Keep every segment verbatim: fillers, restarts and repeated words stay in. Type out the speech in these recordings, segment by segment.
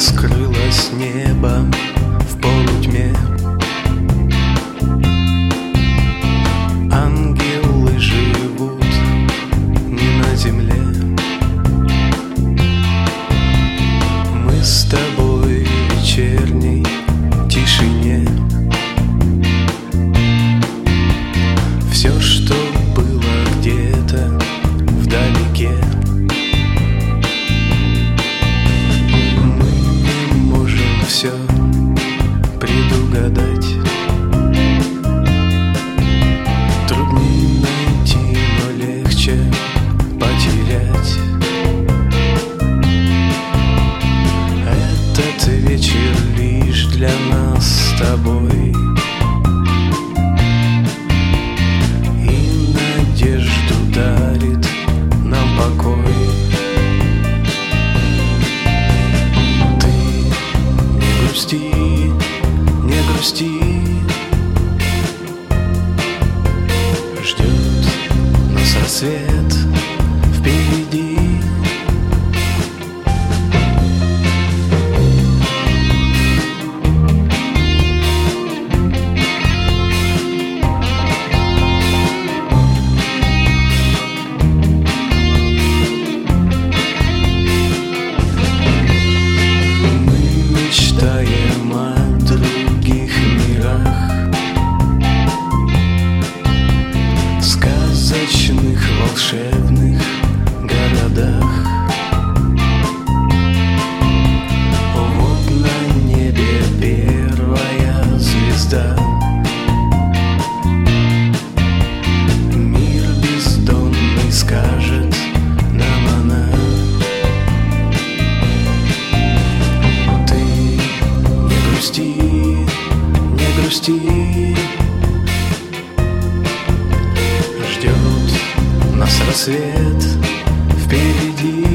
скрылось небо в полутьме. Ангелы живут не на земле. Мы с тобой в вечерней тишине. Все, что было где-то вдалеке, мы не можем все предугадать. Труднее найти, но легче потерять. Этот вечер лишь для нас с тобой, и надежду дарит нам покой. Ты не грусти, не грусти, ждет нас рассвет впереди. Мечтаем о других мирах, сказочных волшебных городах. Вот на небе первая звезда. Мир бездонный скажет нам она. Не грусти, ждет нас рассвет впереди.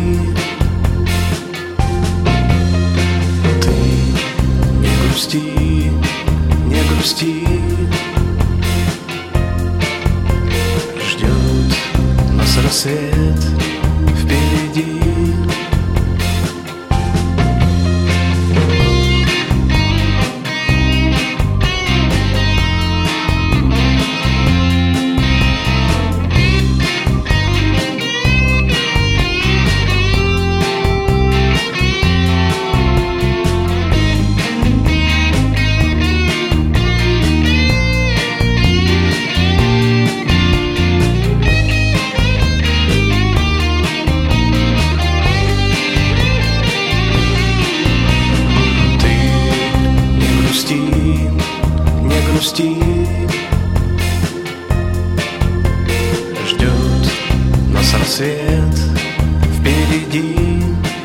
Ты не грусти, не грусти, ждет нас рассвет впереди. Не грусти, ждет нас рассвет впереди.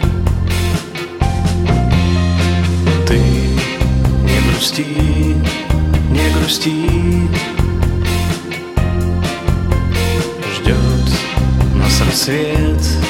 Ты не грусти, не грусти, ждет нас рассвет